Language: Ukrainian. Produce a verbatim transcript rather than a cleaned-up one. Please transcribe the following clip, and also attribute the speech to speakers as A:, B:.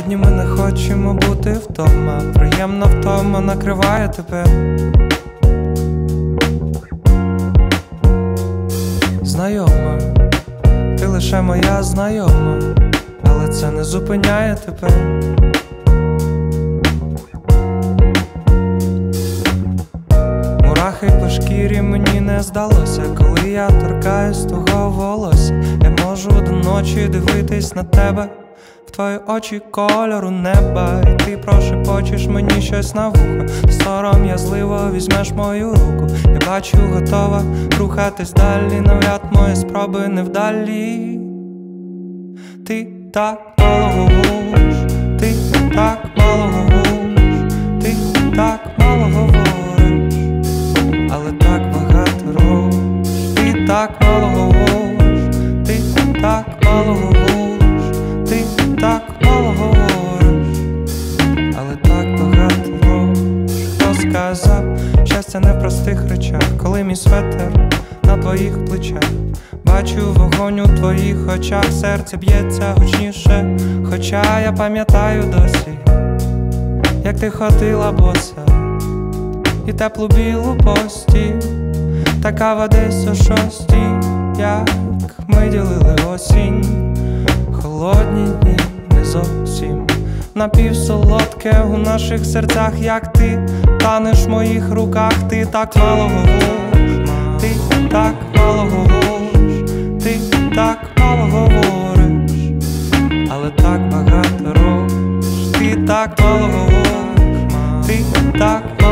A: Сьогодні ми не хочемо бути вдома, приємна втома накриває тебе. Знайома, ти лише моя знайома, але це не зупиняє тебе. Мурахи по шкірі мені не здалося, коли я торкаюсь твого волосся. Я можу до ночі дивитись на тебе, в твої очі кольору неба, і ти прошепочеш мені щось на вухо. Сором'язливо візьмеш мою руку, я бачу, готова рухатись далі, навряд мої спроби невдалі. Ти так мало говориш, ти так мало говориш, ти так мало говориш, але так багато робиш. Ти так мало говориш, ти так мало говориш, ти так мало говориш, але так багато робиш. Хто сказав, щастя не в простих речах, коли мій светер на твоїх плечах. Бачу вогонь у твоїх очах, серце б'ється гучніше, хоча я пам'ятаю досі, як ти ходила боса, і теплу білу постіль, така в десь о шостій, як ми ділили осінь. Холодні дні не зовсім напівсолодке у наших серцях, як ти танеш в моїх руках. Ти так мало говориш, ти так мало говориш, ти так мало говориш, але так багато робиш. Ти так мало говориш, ти так мало